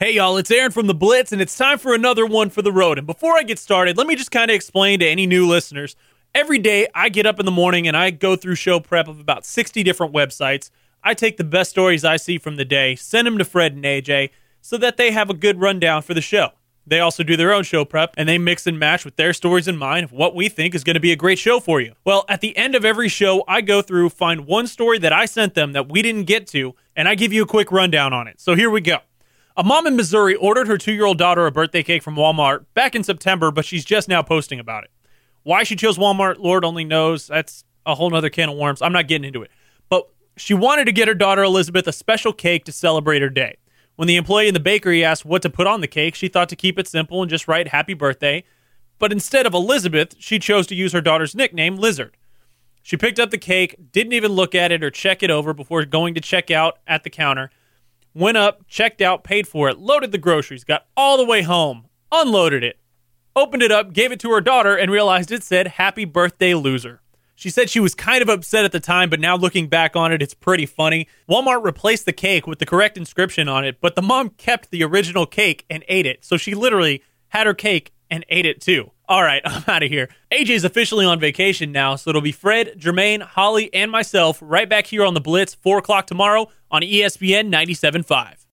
Hey y'all, it's Aaron from The Blitz, and it's time for another one for the road. And before I get started, let me just kind of explain to any new listeners. Every day, I get up in the morning and I go through show prep of about 60 different websites. I take the best stories I see from the day, send them to Fred and AJ, so that they have a good rundown for the show. They also do their own show prep, and they mix and match with their stories in mind of what we think is going to be a great show for you. Well, at the end of every show, I go through, find one story that I sent them that we didn't get to, and I give you a quick rundown on it. So here we go. A mom in Missouri ordered her 2-year-old daughter a birthday cake from Walmart back in September, but she's just now posting about it. Why she chose Walmart, Lord only knows. That's a whole nother can of worms. I'm not getting into it. But she wanted to get her daughter Elizabeth a special cake to celebrate her day. When the employee in the bakery asked what to put on the cake, she thought to keep it simple and just write happy birthday. But instead of Elizabeth, she chose to use her daughter's nickname, Lizard. She picked up the cake, didn't even look at it or check it over before going to check out at the counter. Went up, checked out, paid for it, loaded the groceries, got all the way home, unloaded it, opened it up, gave it to her daughter, and realized it said, "Happy Birthday, Loser." She said she was kind of upset at the time, but now looking back on it, it's pretty funny. Walmart replaced the cake with the correct inscription on it, but the mom kept the original cake and ate it. So she literally had her cake and ate it too. All right, I'm out of here. AJ's officially on vacation now, so it'll be Fred, Jermaine, Holly, and myself right back here on The Blitz, 4 o'clock tomorrow on ESPN 97.5.